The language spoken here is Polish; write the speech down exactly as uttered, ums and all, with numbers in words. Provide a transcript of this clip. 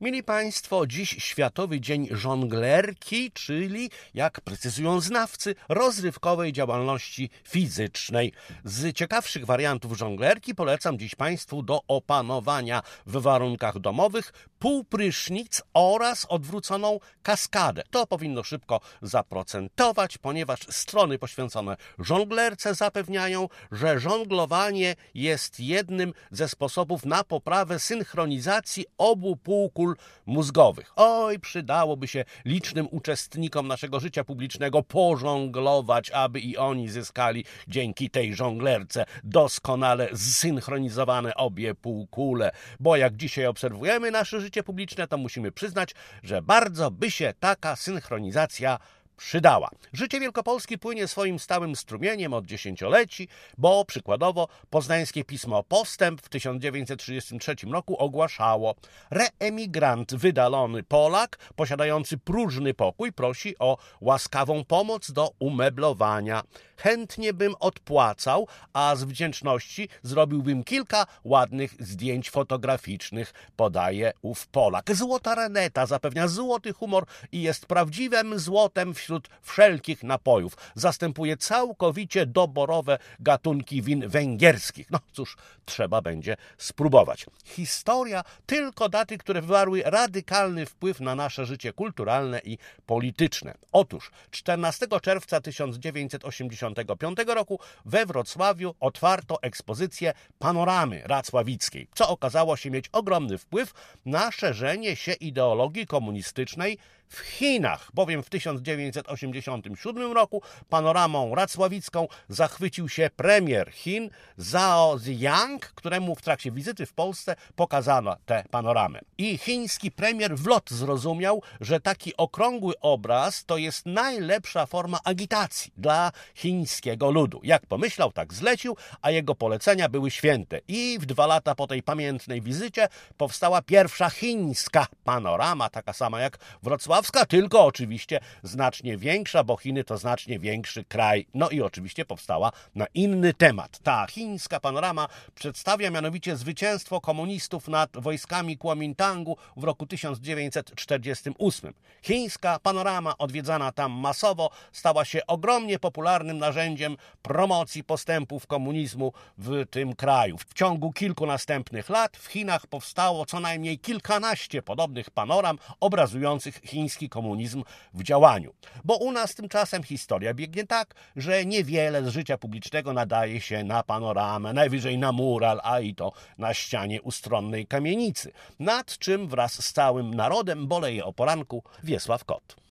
Mili Państwo, dziś Światowy Dzień Żonglerki, czyli, jak precyzują znawcy, rozrywkowej działalności fizycznej. Z ciekawszych wariantów żonglerki polecam dziś Państwu do opanowania w warunkach domowych półprysznic oraz odwróconą kaskadę. To powinno szybko zaprocentować, ponieważ strony poświęcone żonglerce zapewniają, że żonglowanie jest jednym ze sposobów na poprawę synchronizacji obu półkul mózgowych. Oj, przydałoby się licznym uczestnikom naszego życia publicznego pożonglować, aby i oni zyskali dzięki tej żonglerce doskonale zsynchronizowane obie półkule. Bo jak dzisiaj obserwujemy nasze życie publiczne, to musimy przyznać, że bardzo by się taka synchronizacja przydała. Życie Wielkopolski płynie swoim stałym strumieniem od dziesięcioleci, bo przykładowo poznańskie pismo Postęp w tysiąc dziewięćset trzydziestym trzecim roku ogłaszało: reemigrant wydalony Polak posiadający próżny pokój prosi o łaskawą pomoc do umeblowania. Chętnie bym odpłacał, a z wdzięczności zrobiłbym kilka ładnych zdjęć fotograficznych, podaje ów Polak. Złota Reneta zapewnia złoty humor i jest prawdziwym złotem wśród wszelkich napojów. Zastępuje całkowicie doborowe gatunki win węgierskich. No cóż, trzeba będzie spróbować. Historia tylko daty, które wywarły radykalny wpływ na nasze życie kulturalne i polityczne. Otóż czternastego czerwca tysiąc dziewięćset osiemdziesiątego piątego roku we Wrocławiu otwarto ekspozycję Panoramy Racławickiej, co okazało się mieć ogromny wpływ na szerzenie się ideologii komunistycznej w Chinach, bowiem w tysiąc dziewięćset osiemdziesiątym siódmym roku panoramą racławicką zachwycił się premier Chin Zhao Ziyang, któremu w trakcie wizyty w Polsce pokazano tę panoramę. I chiński premier w lot zrozumiał, że taki okrągły obraz to jest najlepsza forma agitacji dla chińskiego ludu. Jak pomyślał, tak zlecił, a jego polecenia były święte. I w dwa lata po tej pamiętnej wizycie powstała pierwsza chińska panorama, taka sama jak wrocławska, tylko oczywiście znacznie większa, bo Chiny to znacznie większy kraj. No i oczywiście powstała na inny temat. Ta chińska panorama przedstawia mianowicie zwycięstwo komunistów nad wojskami Kuomintangu w roku tysiąc dziewięćset czterdziestym ósmym. Chińska panorama, odwiedzana tam masowo, stała się ogromnie popularnym narzędziem promocji postępów komunizmu w tym kraju. W ciągu kilku następnych lat w Chinach powstało co najmniej kilkanaście podobnych panoram obrazujących chiński komunizm w działaniu. Bo u nas tymczasem historia biegnie tak, że niewiele z życia publicznego nadaje się na panoramę, najwyżej na mural, a i to na ścianie ustronnej kamienicy, nad czym wraz z całym narodem boleje o poranku Wiesław Kot.